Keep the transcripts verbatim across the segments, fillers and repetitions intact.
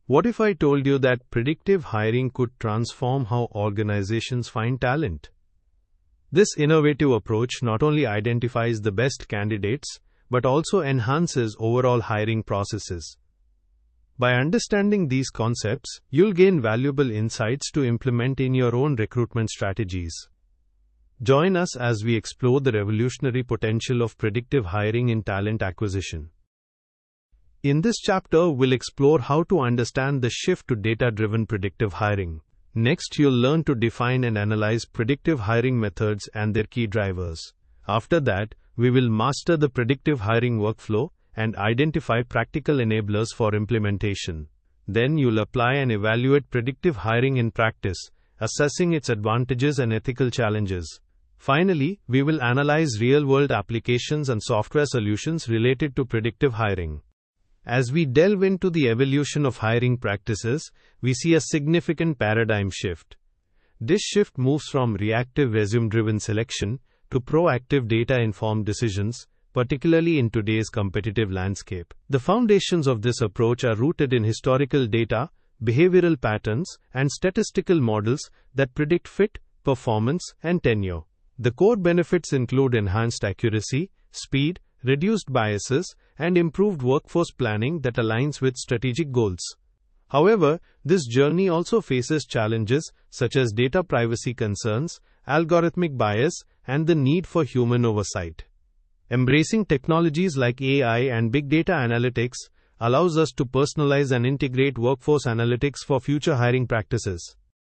What if I told you that predictive hiring could transform how organizations find talent? This innovative approach not only identifies the best candidates, but also enhances overall hiring processes. By understanding these concepts, you'll gain valuable insights to implement in your own recruitment strategies. Join us as we explore the revolutionary potential of predictive hiring in talent acquisition. In this chapter, we'll explore how to understand the shift to data-driven predictive hiring. Next, you'll learn to define and analyze predictive hiring methods and their key drivers. After that, we will master the predictive hiring workflow and identify practical enablers for implementation. Then you'll apply and evaluate predictive hiring in practice, assessing its advantages and ethical challenges. Finally, we will analyze real-world applications and software solutions related to predictive hiring. As we delve into the evolution of hiring practices, we see a significant paradigm shift. This shift moves from reactive resume-driven selection to proactive data-informed decisions, particularly in today's competitive landscape. The foundations of this approach are rooted in historical data, behavioral patterns, and statistical models that predict fit, performance, and tenure. The core benefits include enhanced accuracy, speed, reduced biases, and improved workforce planning that aligns with strategic goals. However, this journey also faces challenges such as data privacy concerns, algorithmic bias, and the need for human oversight. Embracing technologies like A I and big data analytics allows us to personalize and integrate workforce analytics for future hiring practices.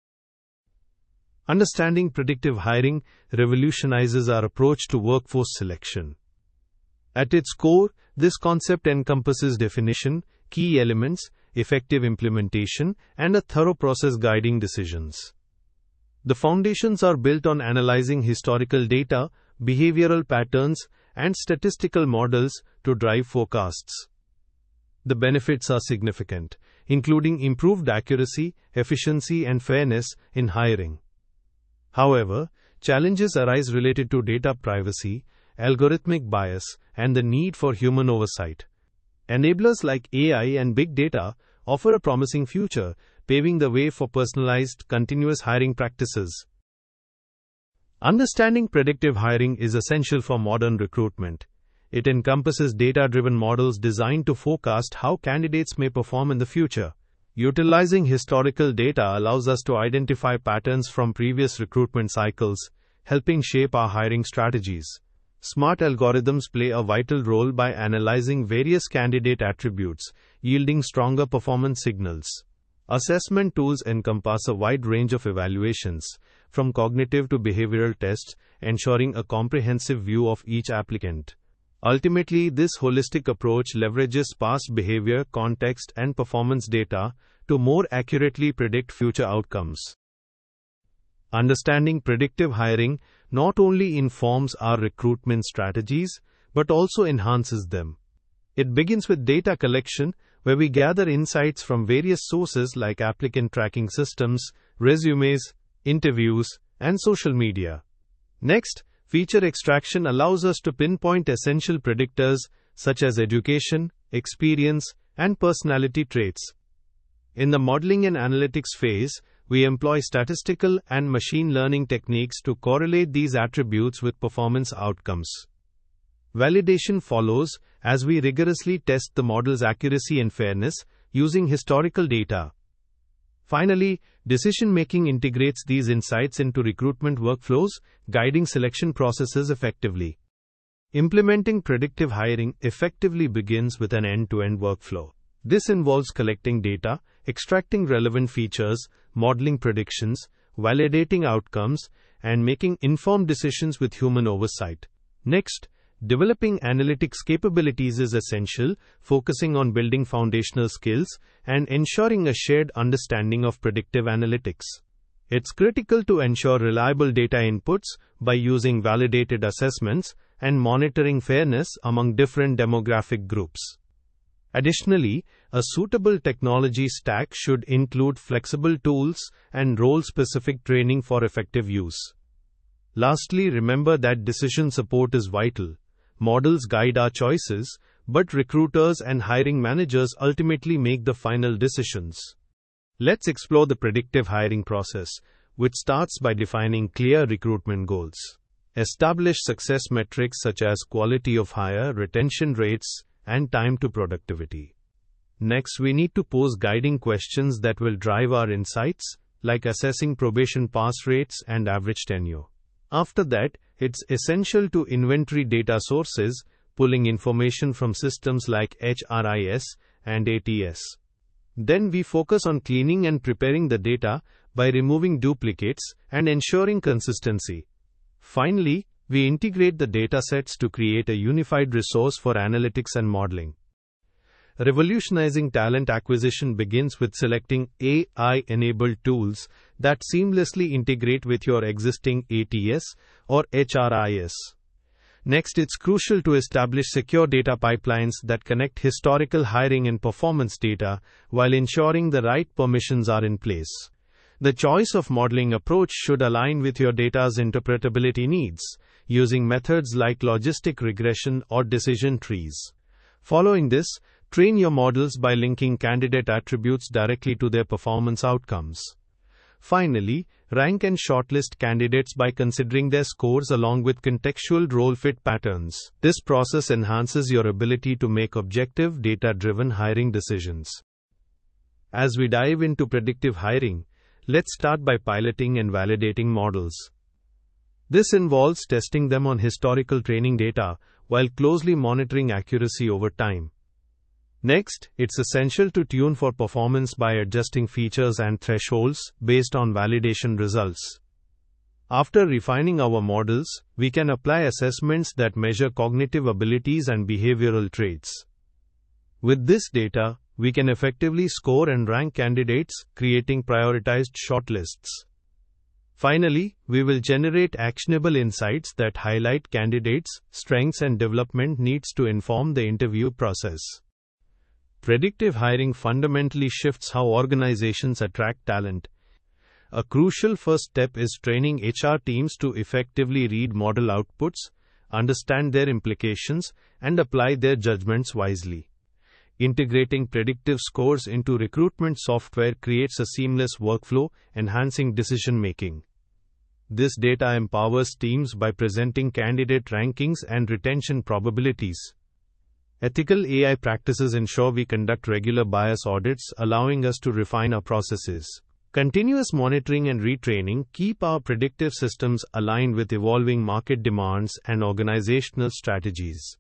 Understanding predictive hiring revolutionizes our approach to workforce selection. At its core, this concept encompasses definition, key elements, effective implementation, and a thorough process guiding decisions. The foundations are built on analyzing historical data, behavioral patterns, and statistical models to drive forecasts. The benefits are significant, including improved accuracy, efficiency, and fairness in hiring. However, challenges arise related to data privacy, algorithmic bias, and the need for human oversight. Enablers like A I and big data offer a promising future, paving the way for personalized, continuous hiring practices. Understanding predictive hiring is essential for modern recruitment. It encompasses data-driven models designed to forecast how candidates may perform in the future. Utilizing historical data allows us to identify patterns from previous recruitment cycles, helping shape our hiring strategies. Smart algorithms play a vital role by analyzing various candidate attributes, yielding stronger performance signals. Assessment tools encompass a wide range of evaluations, from cognitive to behavioral tests, ensuring a comprehensive view of each applicant. Ultimately, this holistic approach leverages past behavior, context, and performance data to more accurately predict future outcomes. Understanding predictive hiring not only informs our recruitment strategies, but also enhances them. It begins with data collection, where we gather insights from various sources like applicant tracking systems, resumes, interviews, and social media. Next, feature extraction allows us to pinpoint essential predictors such as education, experience, and personality traits. In the modeling and analytics phase, we employ statistical and machine learning techniques to correlate these attributes with performance outcomes. Validation follows as we rigorously test the model's accuracy and fairness using historical data. Finally, decision-making integrates these insights into recruitment workflows, guiding selection processes effectively. Implementing predictive hiring effectively begins with an end-to-end workflow. This involves collecting data, extracting relevant features, modeling predictions, validating outcomes, and making informed decisions with human oversight. Next, developing analytics capabilities is essential, focusing on building foundational skills and ensuring a shared understanding of predictive analytics. It's critical to ensure reliable data inputs by using validated assessments and monitoring fairness among different demographic groups. Additionally, a suitable technology stack should include flexible tools and role-specific training for effective use. Lastly, remember that decision support is vital. Models guide our choices, but recruiters and hiring managers ultimately make the final decisions. Let's explore the predictive hiring process, which starts by defining clear recruitment goals. Establish success metrics such as quality of hire, retention rates, and time to productivity. Next, we need to pose guiding questions that will drive our insights, like assessing probation pass rates and average tenure. After that, it's essential to inventory data sources, pulling information from systems like H R I S and A T S. Then we focus on cleaning and preparing the data by removing duplicates and ensuring consistency. Finally, we integrate the datasets to create a unified resource for analytics and modeling. Revolutionizing talent acquisition begins with selecting A I-enabled tools that seamlessly integrate with your existing A T S or H R I S. Next, it's crucial to establish secure data pipelines that connect historical hiring and performance data while ensuring the right permissions are in place. The choice of modeling approach should align with your data's interpretability needs, using methods like logistic regression or decision trees. Following this, train your models by linking candidate attributes directly to their performance outcomes. Finally, rank and shortlist candidates by considering their scores along with contextual role fit patterns. This process enhances your ability to make objective, data-driven hiring decisions. As we dive into predictive hiring, let's start by piloting and validating models. This involves testing them on historical training data while closely monitoring accuracy over time. Next, it's essential to tune for performance by adjusting features and thresholds based on validation results. After refining our models, we can apply assessments that measure cognitive abilities and behavioral traits. With this data, we can effectively score and rank candidates, creating prioritized shortlists. Finally, we will generate actionable insights that highlight candidates' strengths and development needs to inform the interview process. Predictive hiring fundamentally shifts how organizations attract talent. A crucial first step is training H R teams to effectively read model outputs, understand their implications, and apply their judgments wisely. Integrating predictive scores into recruitment software creates a seamless workflow, enhancing decision-making. This data empowers teams by presenting candidate rankings and retention probabilities. Ethical A I practices ensure we conduct regular bias audits, allowing us to refine our processes. Continuous monitoring and retraining keep our predictive systems aligned with evolving market demands and organizational strategies.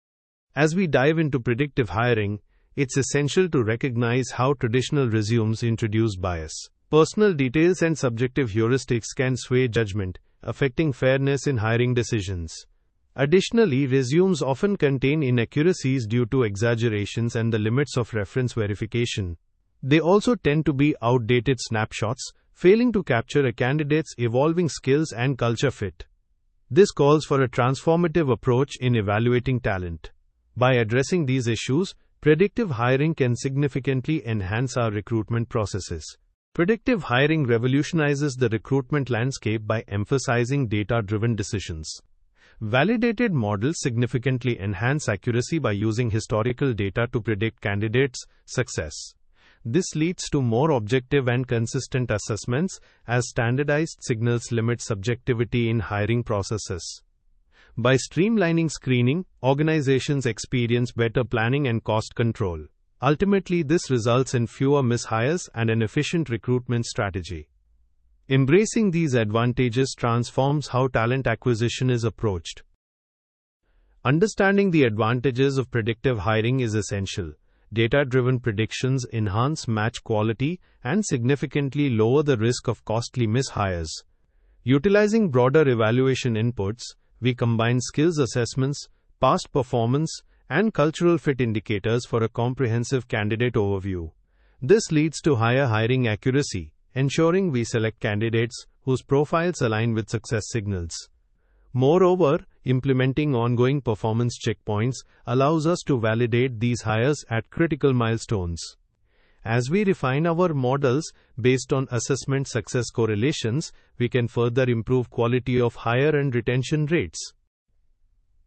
As we dive into predictive hiring, it's essential to recognize how traditional resumes introduce bias. Personal details and subjective heuristics can sway judgment, affecting fairness in hiring decisions. Additionally, resumes often contain inaccuracies due to exaggerations and the limits of reference verification. They also tend to be outdated snapshots, failing to capture a candidate's evolving skills and culture fit. This calls for a transformative approach in evaluating talent. By addressing these issues, predictive hiring can significantly enhance our recruitment processes. Predictive hiring revolutionizes the recruitment landscape by emphasizing data-driven decisions. Validated models significantly enhance accuracy by using historical data to predict candidates' success. This leads to more objective and consistent assessments, as standardized signals limit subjectivity in hiring processes. By streamlining screening, organizations experience better planning and cost control. Ultimately, this results in fewer mishires and an efficient recruitment strategy. Embracing these advantages transforms how talent acquisition is approached. Understanding the advantages of predictive hiring is essential. Data-driven predictions enhance match quality and significantly lower the risk of costly mishires. Utilizing broader evaluation inputs, we combine skills assessments, past performance, and cultural fit indicators for a comprehensive candidate overview. This leads to higher hiring accuracy, ensuring we select candidates whose profiles align with success signals. Moreover, implementing ongoing performance checkpoints allows us to validate these hires at critical milestones. As we refine our models based on assessment success correlations, we can further improve quality of hire and retention rates.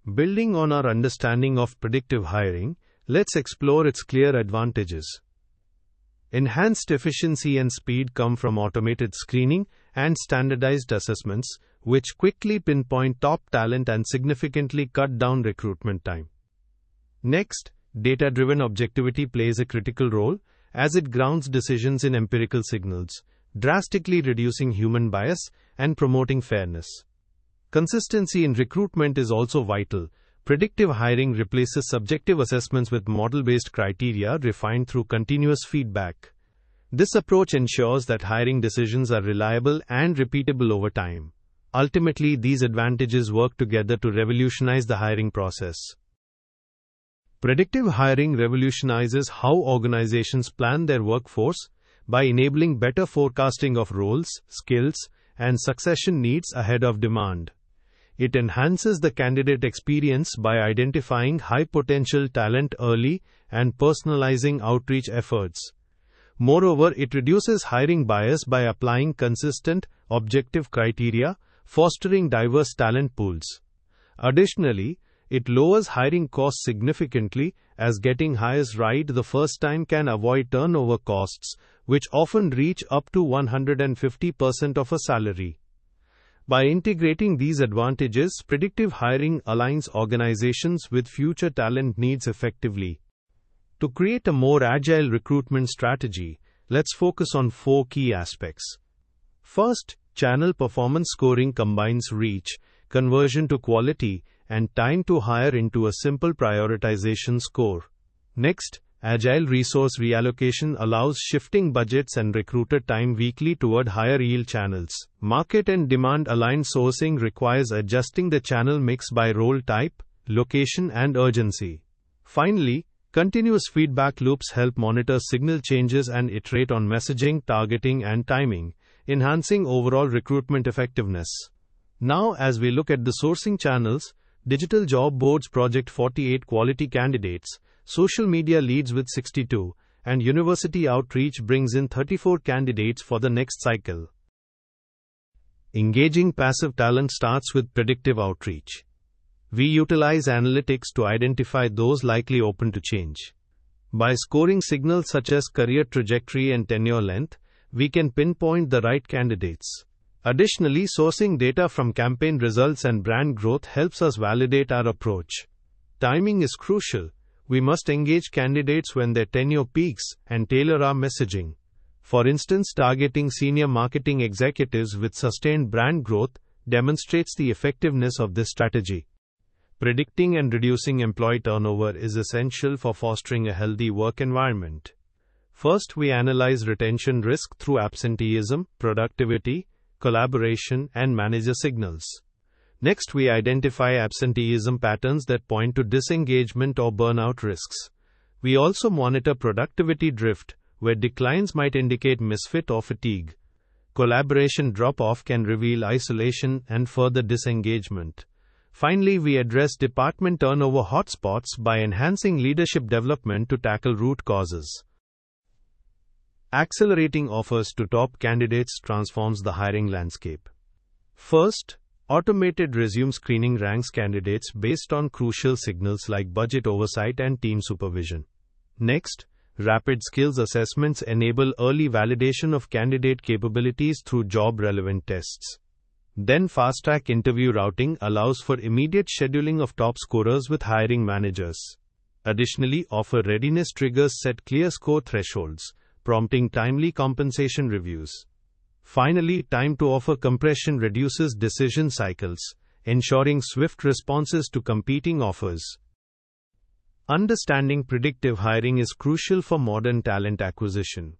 Building on our understanding of predictive hiring, let's explore its clear advantages. Enhanced efficiency and speed come from automated screening and standardized assessments, which quickly pinpoint top talent and significantly cut down recruitment time. Next, data-driven objectivity plays a critical role, as it grounds decisions in empirical signals, drastically reducing human bias and promoting fairness. Consistency in recruitment is also vital. Predictive hiring replaces subjective assessments with model-based criteria refined through continuous feedback. This approach ensures that hiring decisions are reliable and repeatable over time. Ultimately, these advantages work together to revolutionize the hiring process. Predictive hiring revolutionizes how organizations plan their workforce by enabling better forecasting of roles, skills, and succession needs ahead of demand. It enhances the candidate experience by identifying high-potential talent early and personalizing outreach efforts. Moreover, it reduces hiring bias by applying consistent, objective criteria, fostering diverse talent pools. Additionally, it lowers hiring costs significantly, as getting hires right the first time can avoid turnover costs, which often reach up to one hundred fifty percent of a salary. By integrating these advantages, predictive hiring aligns organizations with future talent needs effectively. To create a more agile recruitment strategy, let's focus on four key aspects. First, channel performance scoring combines reach, conversion to quality, and time to hire into a simple prioritization score. Next, agile resource reallocation allows shifting budgets and recruiter time weekly toward higher yield channels. Market and demand aligned sourcing requires adjusting the channel mix by role type, location, and urgency. Finally, continuous feedback loops help monitor signal changes and iterate on messaging, targeting, and timing, enhancing overall recruitment effectiveness. Now, as we look at the sourcing channels, digital job boards project forty-eight quality candidates, social media leads with sixty-two, and university outreach brings in thirty-four candidates for the next cycle. Engaging passive talent starts with predictive outreach. We utilize analytics to identify those likely open to change. By scoring signals such as career trajectory and tenure length, we can pinpoint the right candidates. Additionally, sourcing data from campaign results and brand growth helps us validate our approach. Timing is crucial. We must engage candidates when their tenure peaks and tailor our messaging. For instance, targeting senior marketing executives with sustained brand growth demonstrates the effectiveness of this strategy. Predicting and reducing employee turnover is essential for fostering a healthy work environment. First, we analyze retention risk through absenteeism, productivity, collaboration, and manager signals. Next, we identify absenteeism patterns that point to disengagement or burnout risks. We also monitor productivity drift, where declines might indicate misfit or fatigue. Collaboration drop-off can reveal isolation and further disengagement. Finally, we address department turnover hotspots by enhancing leadership development to tackle root causes. Accelerating offers to top candidates transforms the hiring landscape. First, automated resume screening ranks candidates based on crucial signals like budget oversight and team supervision. Next, rapid skills assessments enable early validation of candidate capabilities through job-relevant tests. Then, fast-track interview routing allows for immediate scheduling of top scorers with hiring managers. Additionally, offer readiness triggers set clear score thresholds, prompting timely compensation reviews. Finally, time to offer compression reduces decision cycles, ensuring swift responses to competing offers. Understanding predictive hiring is crucial for modern talent acquisition.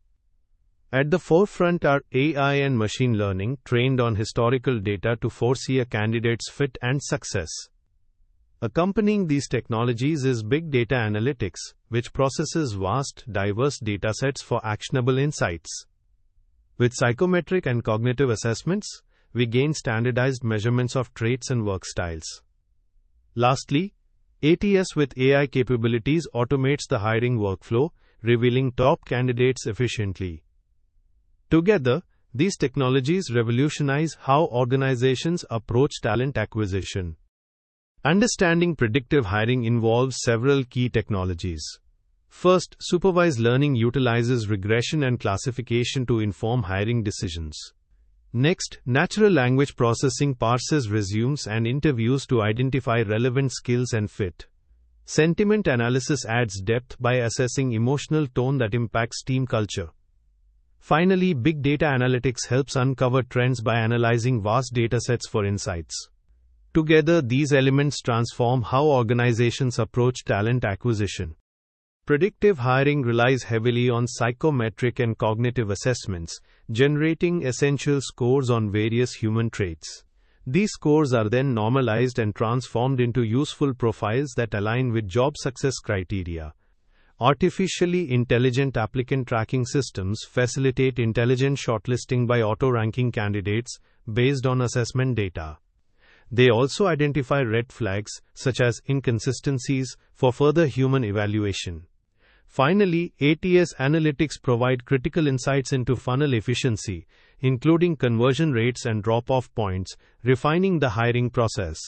At the forefront are A I and machine learning, trained on historical data to foresee a candidate's fit and success. Accompanying these technologies is big data analytics, which processes vast, diverse datasets for actionable insights. With psychometric and cognitive assessments, we gain standardized measurements of traits and work styles. Lastly, A T S with A I capabilities automates the hiring workflow, revealing top candidates efficiently. Together, these technologies revolutionize how organizations approach talent acquisition. Understanding predictive hiring involves several key technologies. First, supervised learning utilizes regression and classification to inform hiring decisions. Next, natural language processing parses resumes and interviews to identify relevant skills and fit. Sentiment analysis adds depth by assessing emotional tone that impacts team culture. Finally, big data analytics helps uncover trends by analyzing vast datasets for insights. Together, these elements transform how organizations approach talent acquisition. Predictive hiring relies heavily on psychometric and cognitive assessments, generating essential scores on various human traits. These scores are then normalized and transformed into useful profiles that align with job success criteria. Artificially intelligent applicant tracking systems facilitate intelligent shortlisting by auto-ranking candidates based on assessment data. They also identify red flags, such as inconsistencies, for further human evaluation. Finally, A T S analytics provide critical insights into funnel efficiency, including conversion rates and drop-off points, refining the hiring process.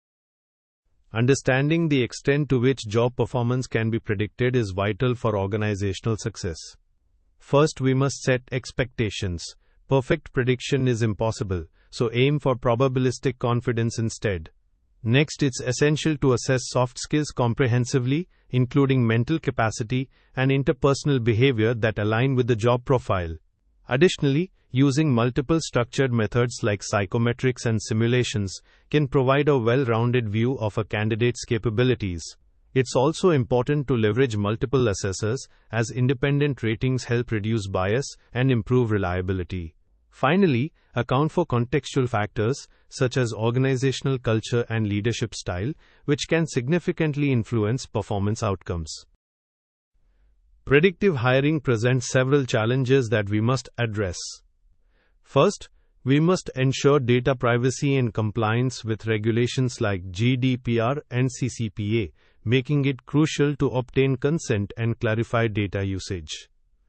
Understanding the extent to which job performance can be predicted is vital for organizational success. First, we must set expectations. Perfect prediction is impossible, so aim for probabilistic confidence instead. Next, it's essential to assess soft skills comprehensively, including mental capacity and interpersonal behavior that align with the job profile. Additionally, using multiple structured methods like psychometrics and simulations can provide a well-rounded view of a candidate's capabilities. It's also important to leverage multiple assessors, as independent ratings help reduce bias and improve reliability. Finally, account for contextual factors, such as organizational culture and leadership style, which can significantly influence performance outcomes. Predictive hiring presents several challenges that we must address. First, we must ensure data privacy and compliance with regulations like G D P R and C C P A, making it crucial to obtain consent and clarify data usage.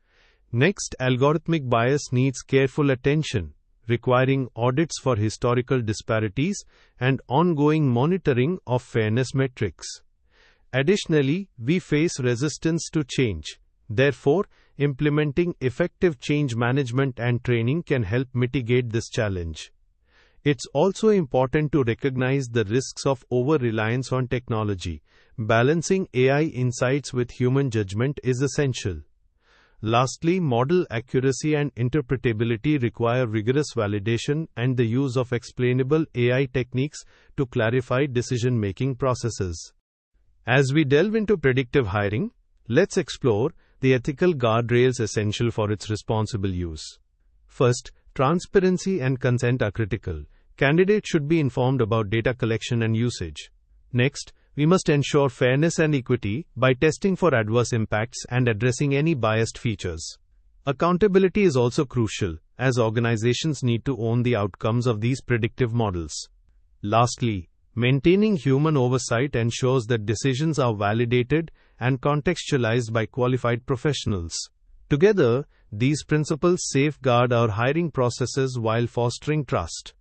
Next, algorithmic bias needs careful attention, requiring audits for historical disparities and ongoing monitoring of fairness metrics. Additionally, we face resistance to change. Therefore, implementing effective change management and training can help mitigate this challenge. It's also important to recognize the risks of over-reliance on technology. Balancing A I insights with human judgment is essential. Lastly, model accuracy and interpretability require rigorous validation and the use of explainable A I techniques to clarify decision-making processes. As we delve into predictive hiring, let's explore the ethical guardrails essential for its responsible use. First, transparency and consent are critical. Candidates should be informed about data collection and usage. Next, we must ensure fairness and equity by testing for adverse impacts and addressing any biased features. Accountability is also crucial, as organizations need to own the outcomes of these predictive models. Lastly, maintaining human oversight ensures that decisions are validated and contextualized by qualified professionals. Together, these principles safeguard our hiring processes while fostering trust.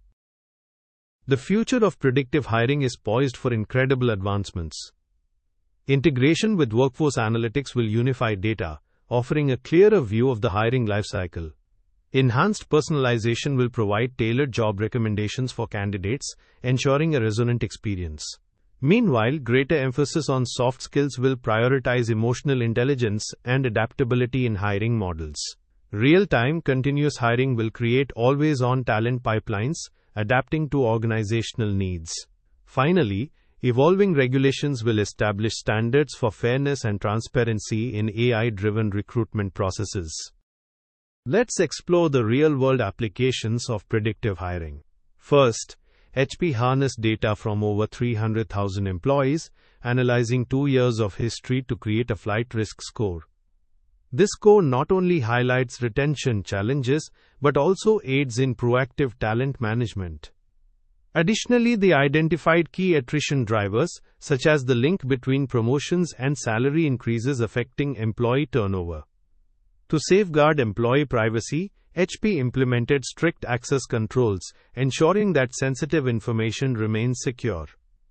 The future of predictive hiring is poised for incredible advancements. Integration with workforce analytics will unify data, offering a clearer view of the hiring lifecycle. Enhanced personalization will provide tailored job recommendations for candidates, ensuring a resonant experience. Meanwhile, greater emphasis on soft skills will prioritize emotional intelligence and adaptability in hiring models. Real-time continuous hiring will create always-on talent pipelines, adapting to organizational needs. Finally, evolving regulations will establish standards for fairness and transparency in A I-driven recruitment processes. Let's explore the real-world applications of predictive hiring. First, H P harnessed data from over three hundred thousand employees, analyzing two years of history to create a flight risk score. This score not only highlights retention challenges, but also aids in proactive talent management. Additionally, they identified key attrition drivers, such as the link between promotions and salary increases affecting employee turnover. To safeguard employee privacy, H P implemented strict access controls, ensuring that sensitive information remains secure.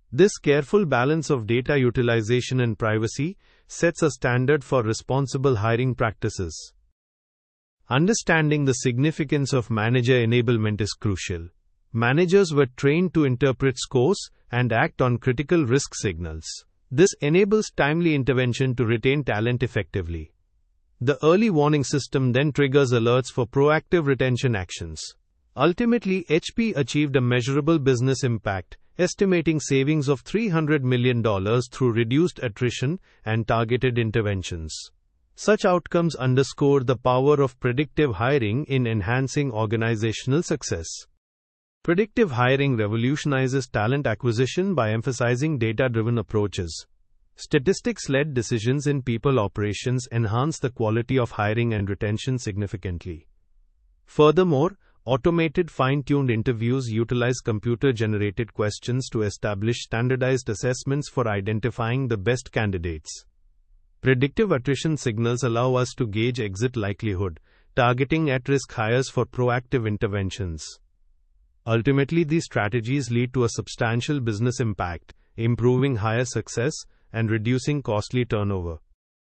This careful balance of data utilization and privacy sets a standard for responsible hiring practices. Understanding the significance of manager enablement is crucial. Managers were trained to interpret scores and act on critical risk signals. This enables timely intervention to retain talent effectively. The early warning system then triggers alerts for proactive retention actions. Ultimately, H P achieved a measurable business impact, estimating savings of three hundred million dollars through reduced attrition and targeted interventions. Such outcomes underscore the power of predictive hiring in enhancing organizational success. Predictive hiring revolutionizes talent acquisition by emphasizing data-driven approaches. Statistics-led decisions in people operations enhance the quality of hiring and retention significantly. Furthermore, automated fine-tuned interviews utilize computer-generated questions to establish standardized assessments for identifying the best candidates. Predictive attrition signals allow us to gauge exit likelihood, targeting at-risk hires for proactive interventions. Ultimately, these strategies lead to a substantial business impact, improving hire success and reducing costly turnover.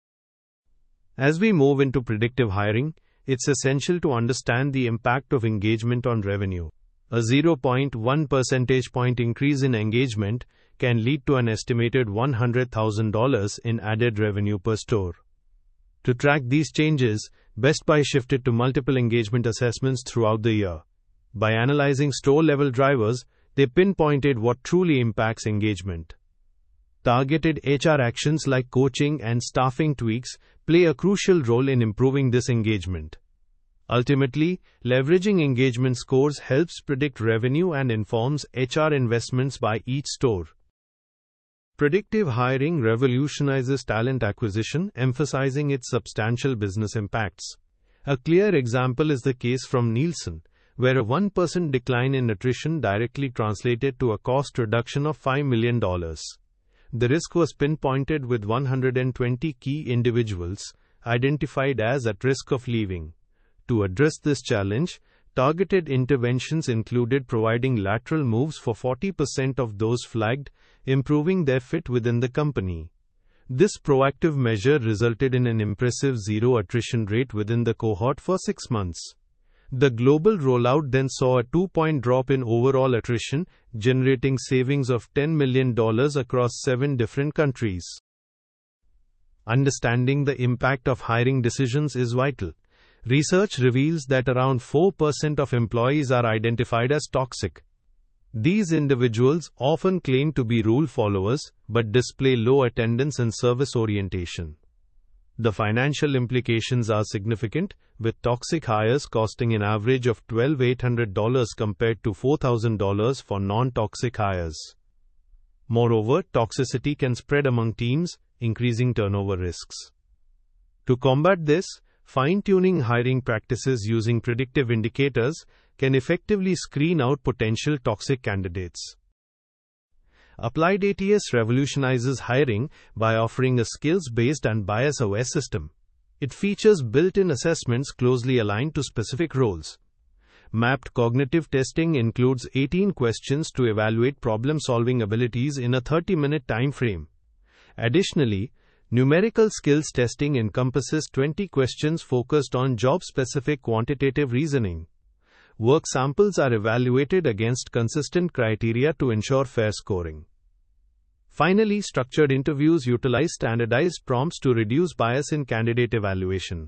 As we move into predictive hiring, it's essential to understand the impact of engagement on revenue. A zero point one percentage point increase in engagement can lead to an estimated one hundred thousand dollars in added revenue per store. To track these changes, Best Buy shifted to multiple engagement assessments throughout the year. By analyzing store-level drivers, they pinpointed what truly impacts engagement. Targeted H R actions like coaching and staffing tweaks play a crucial role in improving this engagement. Ultimately, leveraging engagement scores helps predict revenue and informs H R investments by each store. Predictive hiring revolutionizes talent acquisition, emphasizing its substantial business impacts. A clear example is the case from Nielsen, where a one percent decline in attrition directly translated to a cost reduction of five million dollars. The risk was pinpointed with one hundred twenty key individuals identified as at risk of leaving. To address this challenge, targeted interventions included providing lateral moves for forty percent of those flagged, improving their fit within the company. This proactive measure resulted in an impressive zero attrition rate within the cohort for six months. The global rollout then saw a two-point drop in overall attrition, generating savings of ten million dollars across seven different countries. Understanding the impact of hiring decisions is vital. Research reveals that around four percent of employees are identified as toxic. These individuals often claim to be rule followers, but display low attendance and service orientation. The financial implications are significant, with toxic hires costing an average of twelve thousand eight hundred dollars compared to four thousand dollars for non-toxic hires. Moreover, toxicity can spread among teams, increasing turnover risks. To combat this, fine-tuning hiring practices using predictive indicators can effectively screen out potential toxic candidates. Applied A T S revolutionizes hiring by offering a skills-based and bias-aware system. It features built-in assessments closely aligned to specific roles. Mapped cognitive testing includes eighteen questions to evaluate problem-solving abilities in a thirty-minute time frame. Additionally, numerical skills testing encompasses twenty questions focused on job-specific quantitative reasoning. Work samples are evaluated against consistent criteria to ensure fair scoring. Finally, structured interviews utilize standardized prompts to reduce bias in candidate evaluation.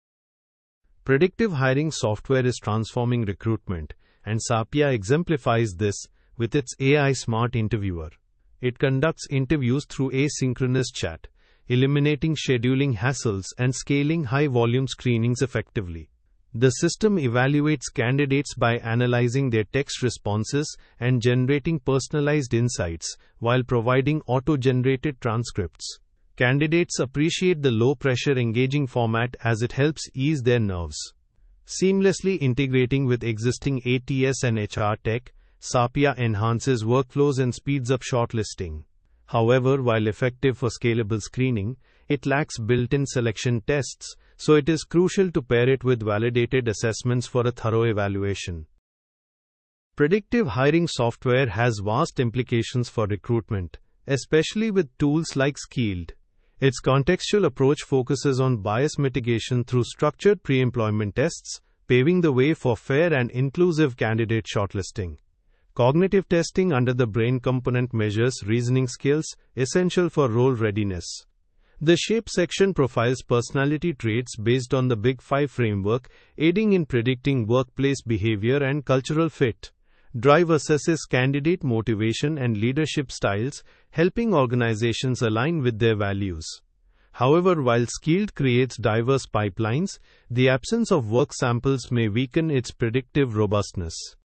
Predictive hiring software is transforming recruitment, and Sapia exemplifies this with its A I Smart Interviewer. It conducts interviews through asynchronous chat, eliminating scheduling hassles and scaling high-volume screenings effectively. The system evaluates candidates by analyzing their text responses and generating personalized insights, while providing auto-generated transcripts. Candidates appreciate the low-pressure engaging format as it helps ease their nerves. Seamlessly integrating with existing A T S and H R tech, Sapia enhances workflows and speeds up shortlisting. However, while effective for scalable screening, it lacks built-in selection tests, so it is crucial to pair it with validated assessments for a thorough evaluation. Predictive hiring software has vast implications for recruitment, especially with tools like Skilled. Its contextual approach focuses on bias mitigation through structured pre-employment tests, paving the way for fair and inclusive candidate shortlisting. Cognitive testing under the brain component measures reasoning skills, essential for role readiness. The SHAPE section profiles personality traits based on the Big Five framework, aiding in predicting workplace behavior and cultural fit. DRIVE assesses candidate motivation and leadership styles, helping organizations align with their values. However, while Skilled creates diverse pipelines, the absence of work samples may weaken its predictive robustness.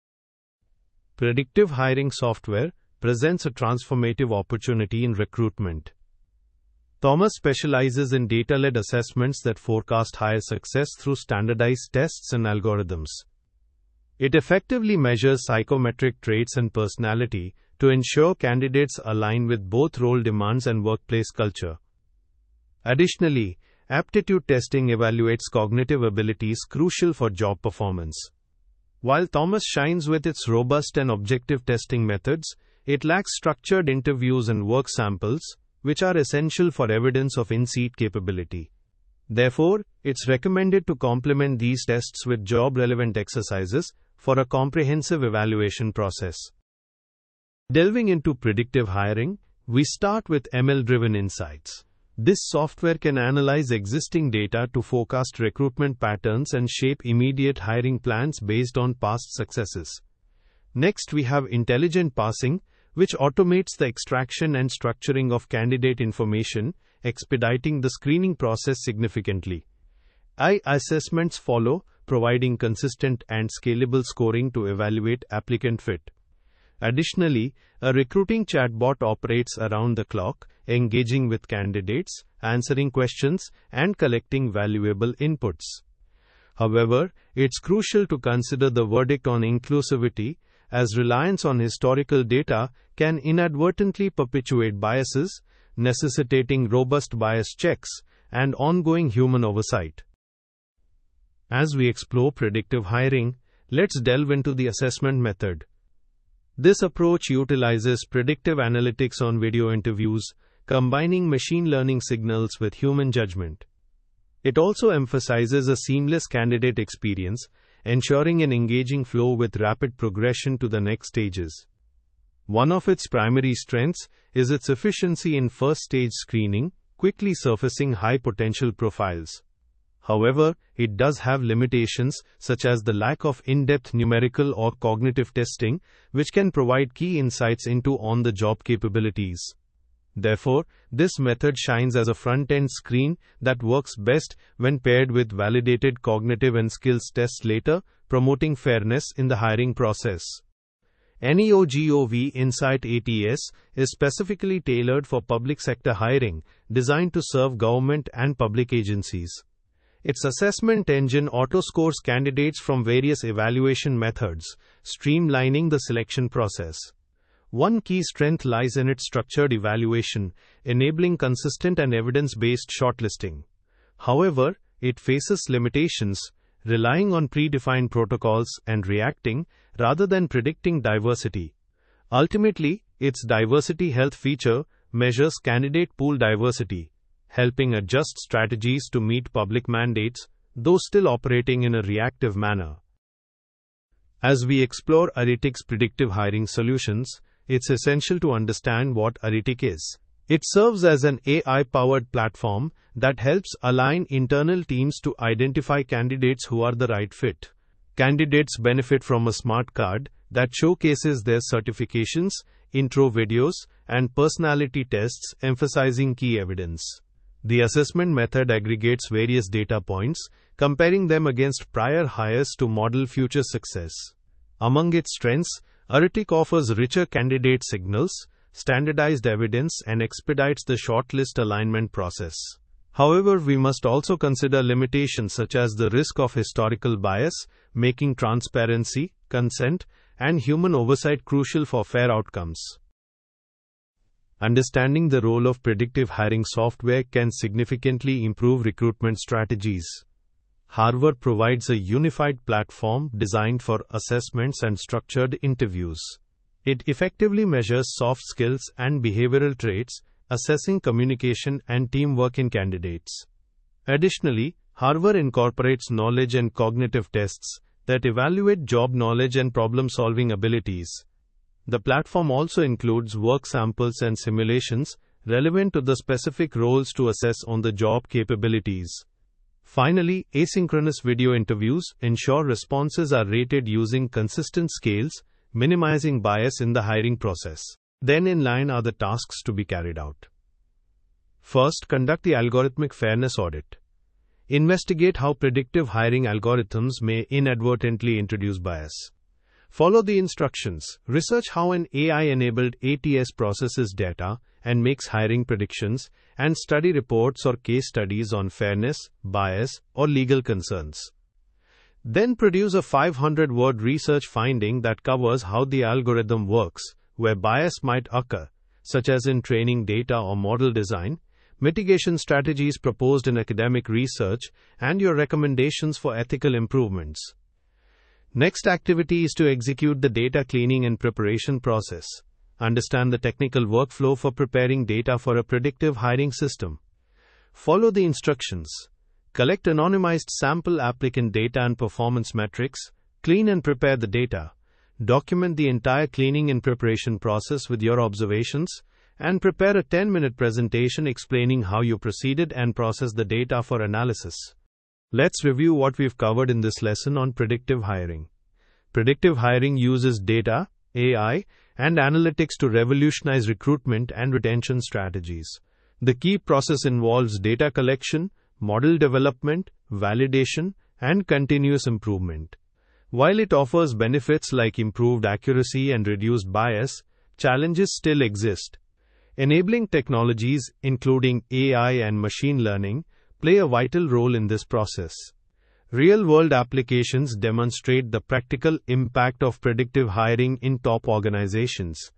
Predictive hiring software presents a transformative opportunity in recruitment. Thomas specializes in data-led assessments that forecast hire success through standardized tests and algorithms. It effectively measures psychometric traits and personality to ensure candidates align with both role demands and workplace culture. Additionally, aptitude testing evaluates cognitive abilities crucial for job performance. While Thomas shines with its robust and objective testing methods, it lacks structured interviews and work samples, which are essential for evidence of in-seat capability. Therefore, it's recommended to complement these tests with job-relevant exercises for a comprehensive evaluation process. Delving into predictive hiring, we start with M L-driven insights. This software can analyze existing data to forecast recruitment patterns and shape immediate hiring plans based on past successes. Next, we have intelligent parsing, which automates the extraction and structuring of candidate information, expediting the screening process significantly. I assessments follow, providing consistent and scalable scoring to evaluate applicant fit. Additionally, a recruiting chatbot operates around the clock, engaging with candidates, answering questions, and collecting valuable inputs. However, it's crucial to consider the verdict on inclusivity, as reliance on historical data can inadvertently perpetuate biases, necessitating robust bias checks and ongoing human oversight. As we explore predictive hiring, let's delve into the assessment method. This approach utilizes predictive analytics on video interviews, combining machine learning signals with human judgment. It also emphasizes a seamless candidate experience, ensuring an engaging flow with rapid progression to the next stages. One of its primary strengths is its efficiency in first-stage screening, quickly surfacing high-potential profiles. However, it does have limitations, such as the lack of in-depth numerical or cognitive testing, which can provide key insights into on-the-job capabilities. Therefore, this method shines as a front-end screen that works best when paired with validated cognitive and skills tests later, promoting fairness in the hiring process. NEOGOV Insight A T S is specifically tailored for public sector hiring, designed to serve government and public agencies. Its assessment engine auto-scores candidates from various evaluation methods, streamlining the selection process. One key strength lies in its structured evaluation, enabling consistent and evidence-based shortlisting. However, it faces limitations, relying on predefined protocols and reacting, rather than predicting diversity. Ultimately, its diversity health feature measures candidate pool diversity, helping adjust strategies to meet public mandates, though still operating in a reactive manner. As we explore Aritik's predictive hiring solutions, it's essential to understand what Aritik is. It serves as an A I-powered platform that helps align internal teams to identify candidates who are the right fit. Candidates benefit from a smart card that showcases their certifications, intro videos, and personality tests, emphasizing key evidence. The assessment method aggregates various data points, comparing them against prior hires to model future success. Among its strengths, Aritik offers richer candidate signals, standardized evidence, and expedites the shortlist alignment process. However, we must also consider limitations such as the risk of historical bias, making transparency, consent, and human oversight crucial for fair outcomes. Understanding the role of predictive hiring software can significantly improve recruitment strategies. Harvard provides a unified platform designed for assessments and structured interviews. It effectively measures soft skills and behavioral traits, assessing communication and teamwork in candidates. Additionally, Harvard incorporates knowledge and cognitive tests that evaluate job knowledge and problem-solving abilities. The platform also includes work samples and simulations relevant to the specific roles to assess on-the-job capabilities. Finally, asynchronous video interviews ensure responses are rated using consistent scales, minimizing bias in the hiring process. Then in line are the tasks to be carried out. First, conduct the algorithmic fairness audit. Investigate how predictive hiring algorithms may inadvertently introduce bias. Follow the instructions. Research how an A I-enabled A T S processes data and makes hiring predictions, and study reports or case studies on fairness, bias, or legal concerns. Then produce a five hundred word research finding that covers how the algorithm works, where bias might occur, such as in training data or model design, mitigation strategies proposed in academic research, and your recommendations for ethical improvements. Next activity is to execute the data cleaning and preparation process. Understand the technical workflow for preparing data for a predictive hiring system. Follow the instructions. Collect anonymized sample applicant data and performance metrics, clean and prepare the data, document the entire cleaning and preparation process with your observations, and prepare a ten minute presentation explaining how you proceeded and processed the data for analysis. Let's review what we've covered in this lesson on predictive hiring. Predictive hiring uses data, A I, and analytics to revolutionize recruitment and retention strategies. The key process involves data collection, model development, validation, and continuous improvement. While it offers benefits like improved accuracy and reduced bias, challenges still exist. Enabling technologies, including A I and machine learning, play a vital role in this process. Real-world applications demonstrate the practical impact of predictive hiring in top organizations.